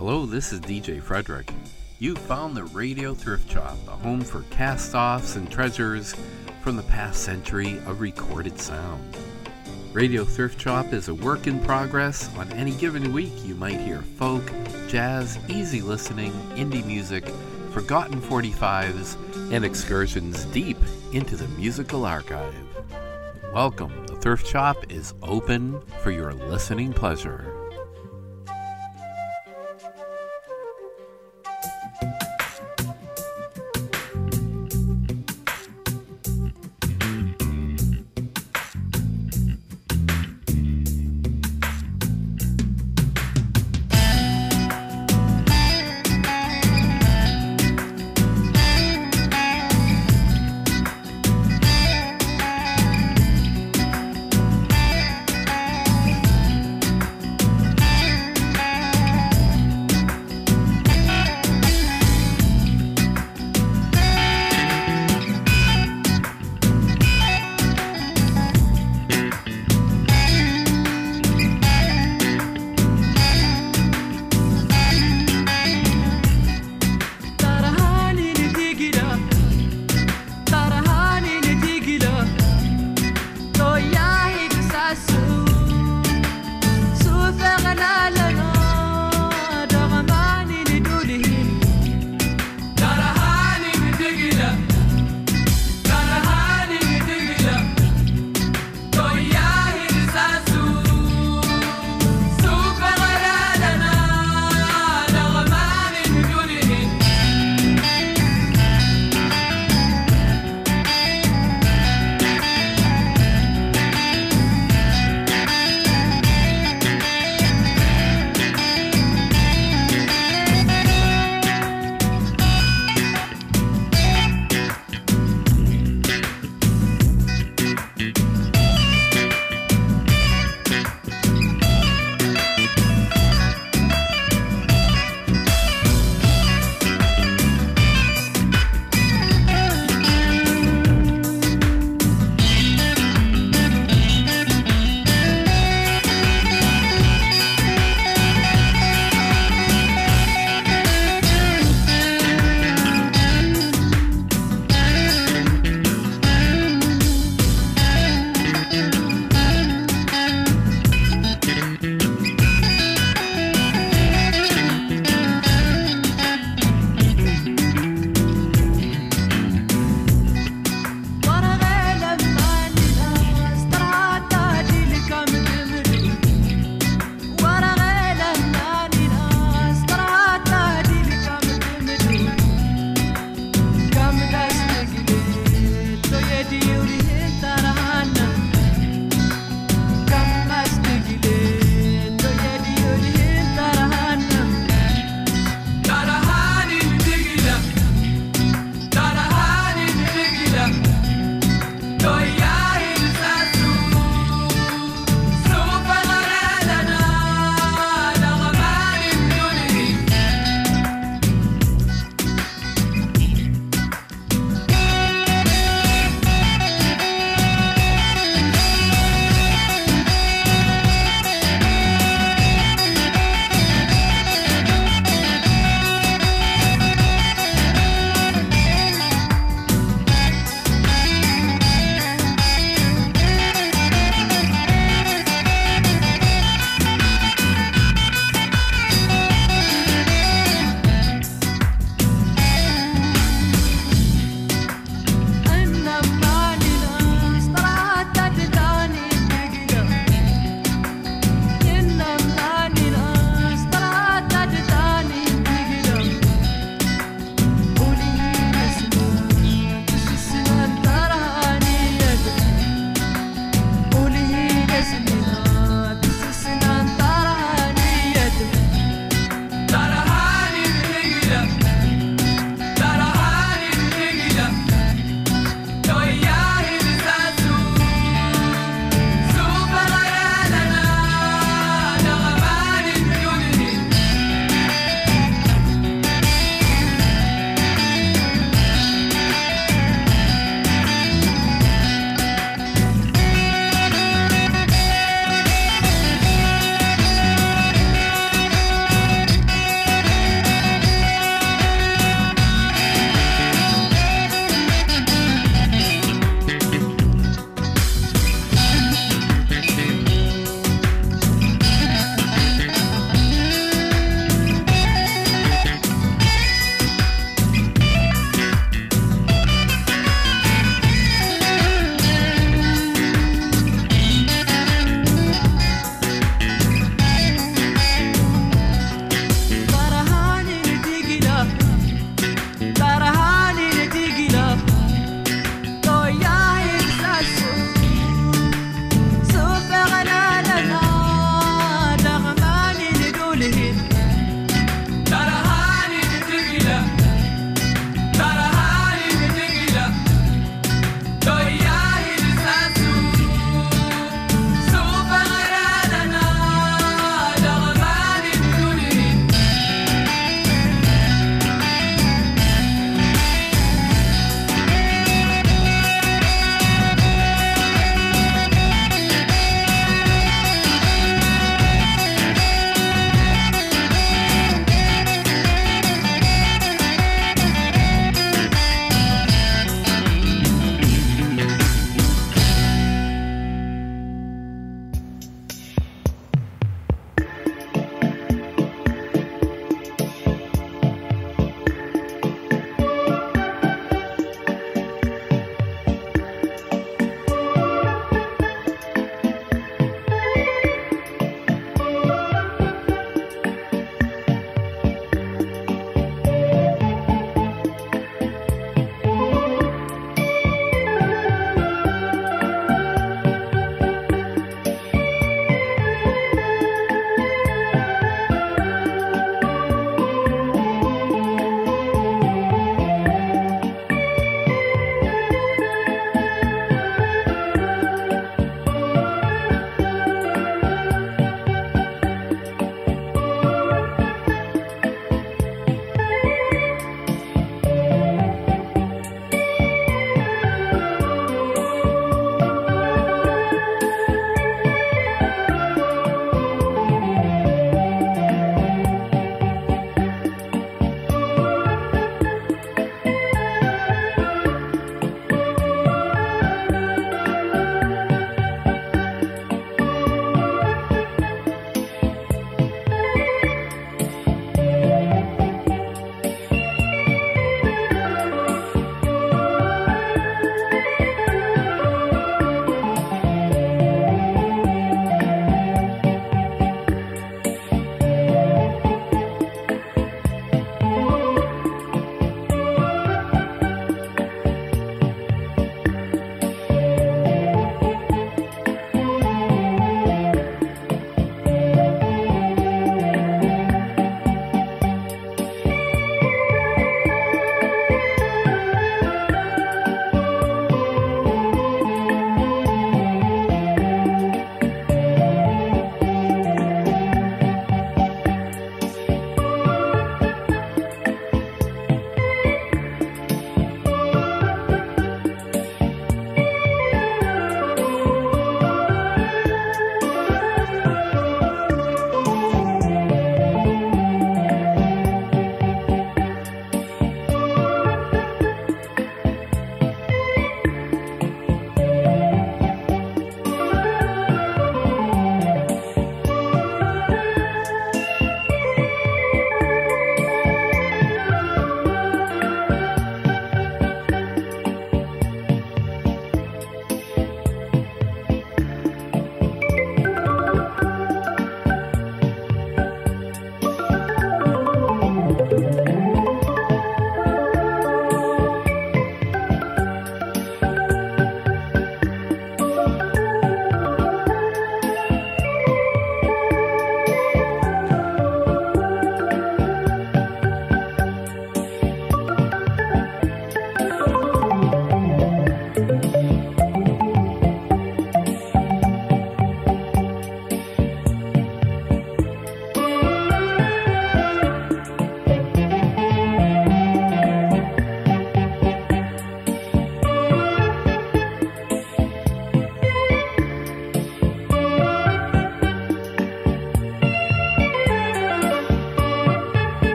Hello, this is DJ Frederick. You found the Radio Thrift Shop, a home for cast-offs and treasures from the past century of recorded sound. Radio Thrift Shop is a work in progress. On any given week, you might hear folk, jazz, easy listening, indie music, forgotten 45s, and excursions deep into the musical archive. Welcome. The Thrift Shop is open for your listening pleasure.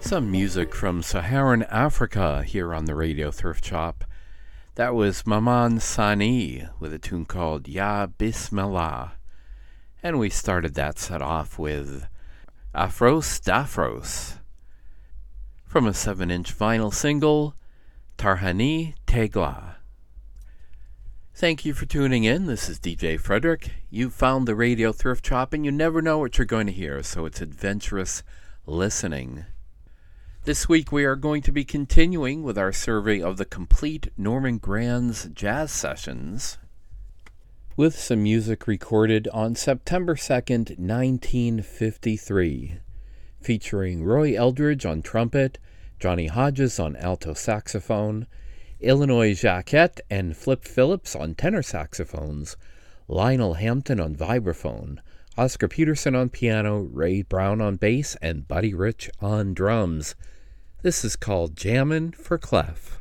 Some music from Saharan Africa here on the Radio Thrift Shop. That was Maman Sani with a tune called Ya Bismillah. And we started that set off with Afros Dafros from a 7-inch vinyl single, Tarhani Tegla. Thank you for tuning in. This is DJ Frederick. You've found the Radio Thrift Shop, and you never know what you're going to hear, so it's adventurous listening. This week we are going to be continuing with our survey of the complete Norman Granz jazz sessions with some music recorded on September 2nd, 1953, featuring Roy Eldridge on trumpet, Johnny Hodges on alto saxophone, Illinois Jacquet and Flip Phillips on tenor saxophones, Lionel Hampton on vibraphone, Oscar Peterson on piano, Ray Brown on bass, and Buddy Rich on drums. This is called Jammin' for Clef.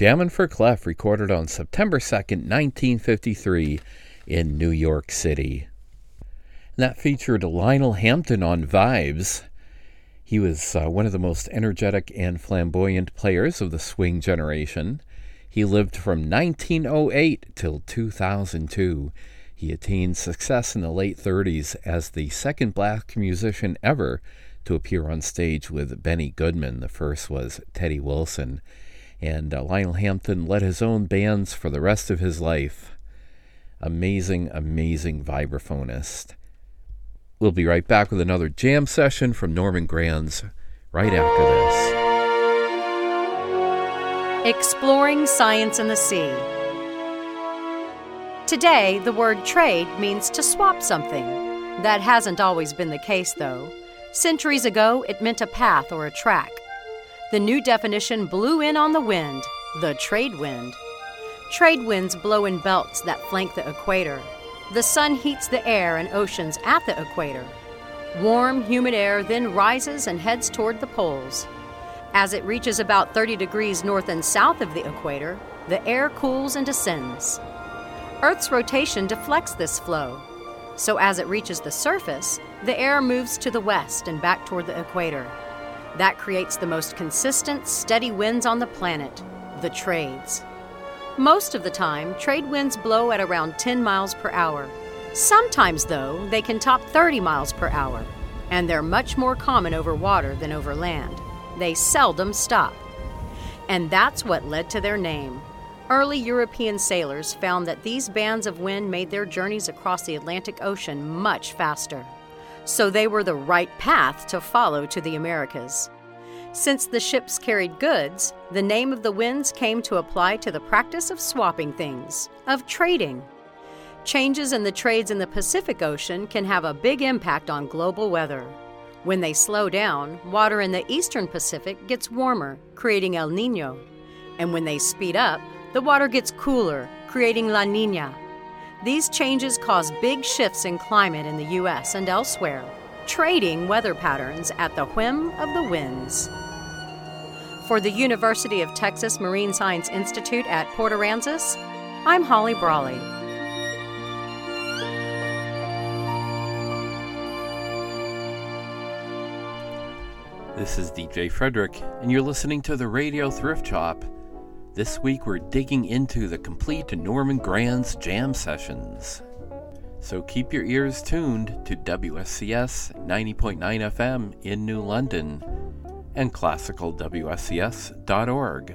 Jammin' for Clef, recorded on September 2nd, 1953 in New York City. And that featured Lionel Hampton on vibes. He was one of the most energetic and flamboyant players of the swing generation. He lived from 1908 till 2002. He attained success in the late 30s as the second black musician ever to appear on stage with Benny Goodman. The first was Teddy Wilson. And Lionel Hampton led his own bands for the rest of his life. Amazing, amazing vibraphonist. We'll be right back with another jam session from Norman Granz right after this. Exploring Science in the Sea. Today, the word trade means to swap something. That hasn't always been the case, though. Centuries ago, it meant a path or a track. The new definition blew in on the wind, the trade wind. Trade winds blow in belts that flank the equator. The sun heats the air and oceans at the equator. Warm, humid air then rises and heads toward the poles. As it reaches about 30 degrees north and south of the equator, the air cools and descends. Earth's rotation deflects this flow. So as it reaches the surface, the air moves to the west and back toward the equator. That creates the most consistent, steady winds on the planet, the trades. Most of the time, trade winds blow at around 10 miles per hour. Sometimes, though, they can top 30 miles per hour, and they're much more common over water than over land. They seldom stop. And that's what led to their name. Early European sailors found that these bands of wind made their journeys across the Atlantic Ocean much faster. So they were the right path to follow to the Americas. Since the ships carried goods, the name of the winds came to apply to the practice of swapping things, of trading. Changes in the trades in the Pacific Ocean can have a big impact on global weather. When they slow down, water in the eastern Pacific gets warmer, creating El Niño. And when they speed up, the water gets cooler, creating La Niña. These changes cause big shifts in climate in the U.S. and elsewhere, trading weather patterns at the whim of the winds. For the University of Texas Marine Science Institute at Port Aransas, I'm Holly Brawley. This is DJ Frederick, and you're listening to the Radio Thrift Shop. This week we're digging into the complete Norman Granz jam sessions. So keep your ears tuned to WSCS 90.9 FM in New London and classicalwscs.org.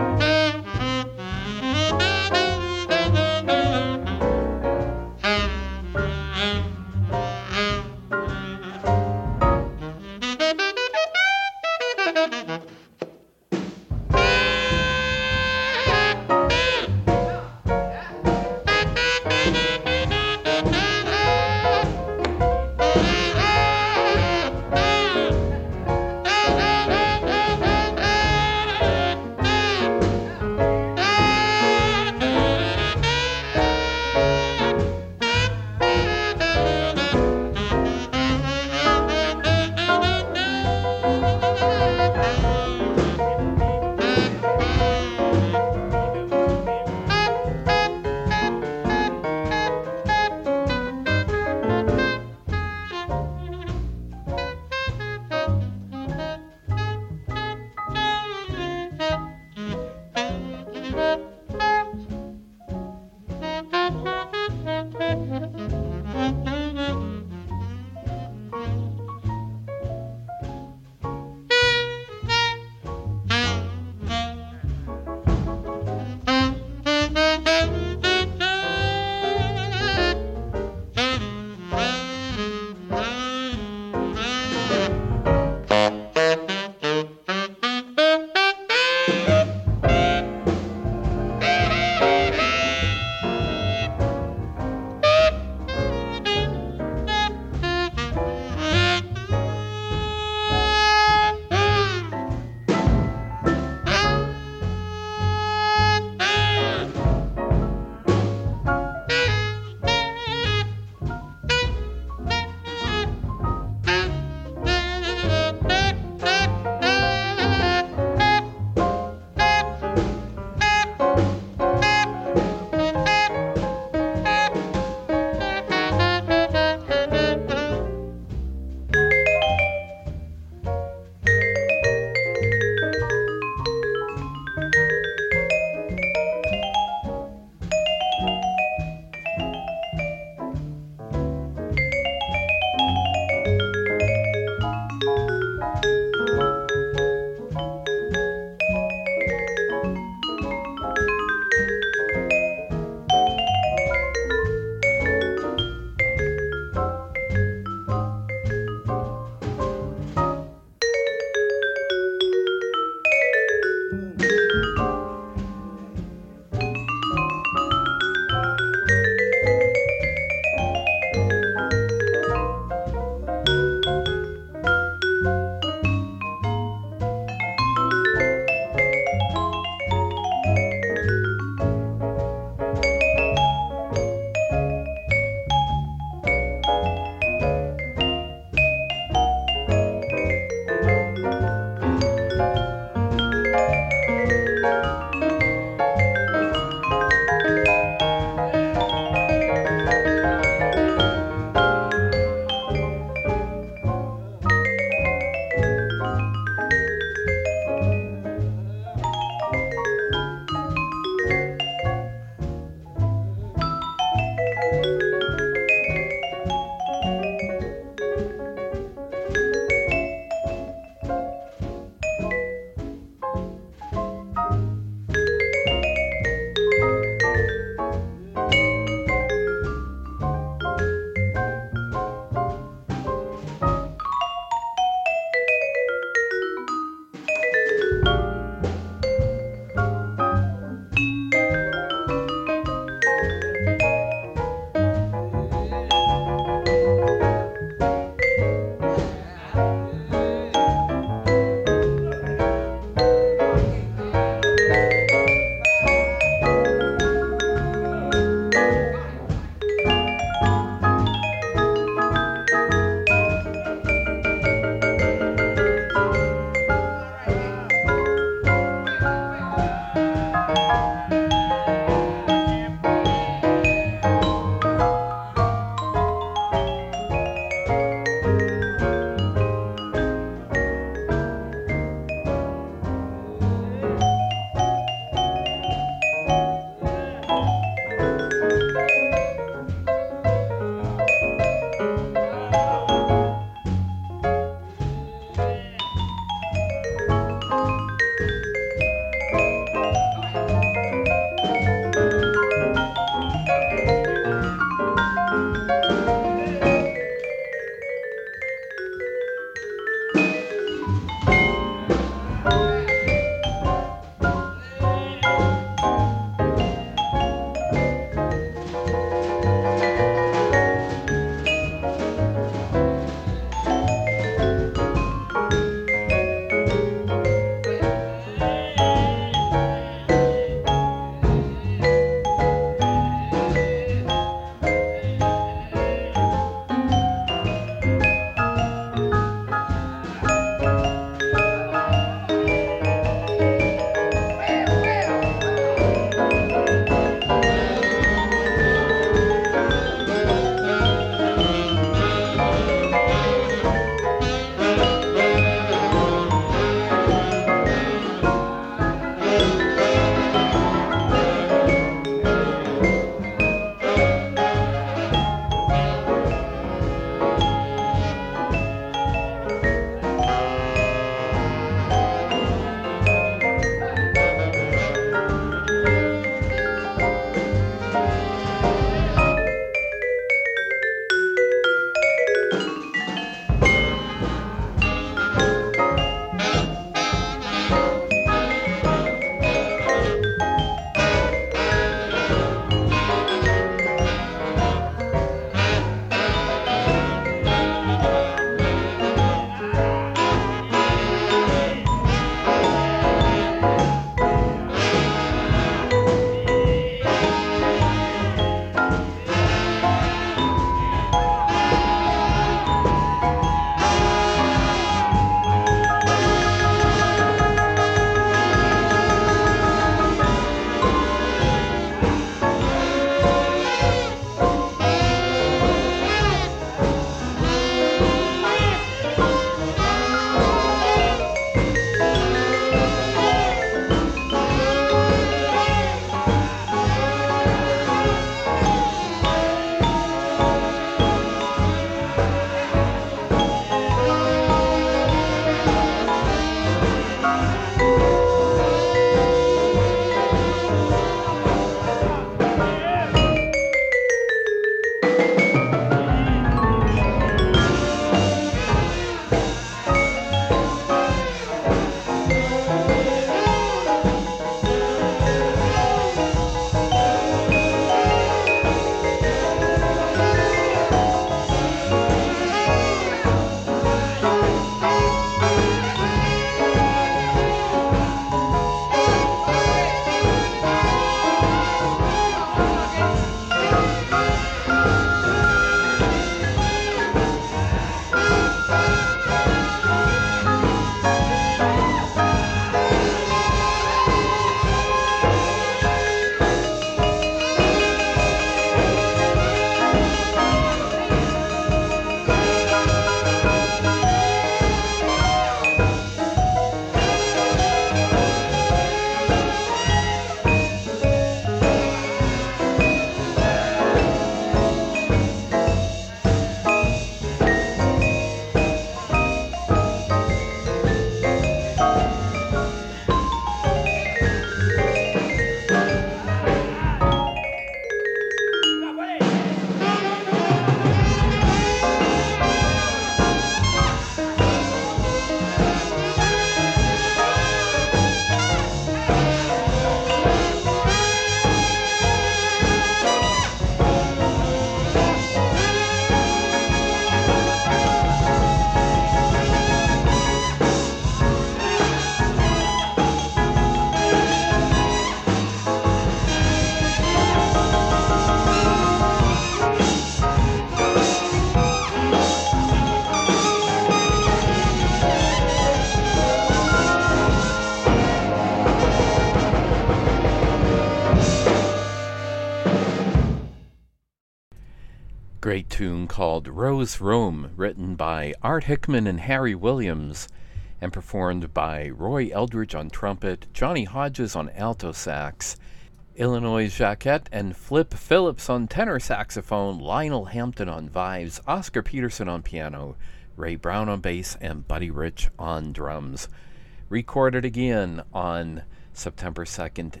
great tune called Rose Room, written by Art Hickman and Harry Williams, and performed by Roy Eldridge on trumpet, Johnny Hodges on alto sax, Illinois Jacquette and Flip Phillips on tenor saxophone, Lionel Hampton on vibes, Oscar Peterson on piano, Ray Brown on bass, and Buddy Rich on drums. Recorded again on September 2nd,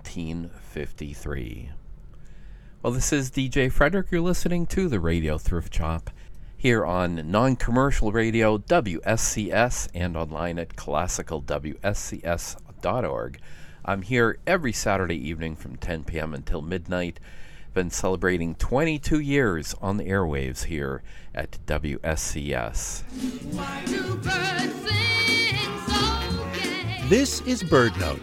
1953. Well, this is DJ Frederick. You're listening to the Radio Thrift Shop here on non-commercial radio WSCS and online at classicalwscs.org. I'm here every Saturday evening from 10 p.m. until midnight. Been celebrating 22 years on the airwaves here at WSCS. Why do birds sing so gay? This is Bird Note.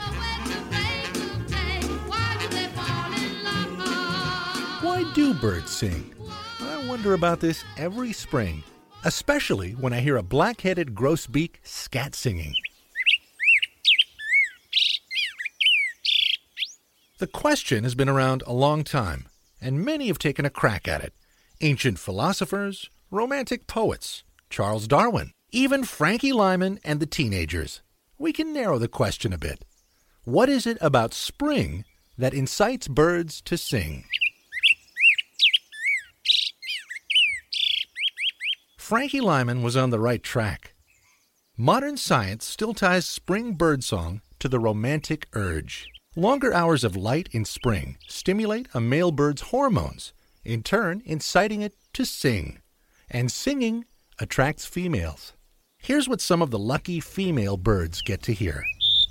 Why do birds sing? I wonder about this every spring, especially when I hear a black-headed grosbeak scat singing. The question has been around a long time, and many have taken a crack at it. Ancient philosophers, romantic poets, Charles Darwin, even Frankie Lyman and the teenagers. We can narrow the question a bit. What is it about spring that incites birds to sing? Frankie Lyman was on the right track. Modern science still ties spring birdsong to the romantic urge. Longer hours of light in spring stimulate a male bird's hormones, in turn inciting it to sing. And singing attracts females. Here's what some of the lucky female birds get to hear.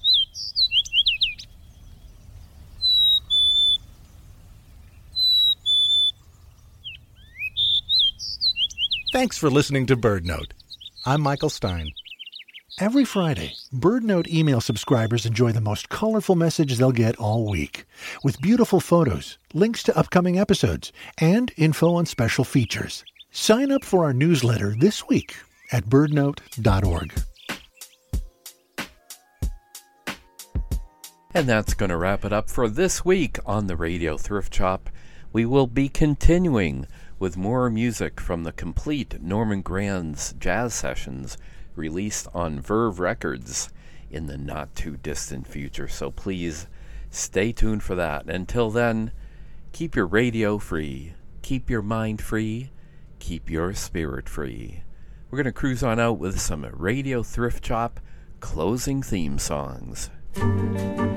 Thanks for listening to Bird Note. I'm Michael Stein. Every Friday, Bird Note email subscribers enjoy the most colorful message they'll get all week, with beautiful photos, links to upcoming episodes, and info on special features. Sign up for our newsletter this week at birdnote.org. And that's going to wrap it up for this week on the Radio Thrift Shop. We will be continuing with more music from the complete Norman Granz jazz sessions released on Verve Records in the not-too-distant future. So please stay tuned for that. Until then, keep your radio free, keep your mind free, keep your spirit free. We're going to cruise on out with some Radio Thrift Shop closing theme songs.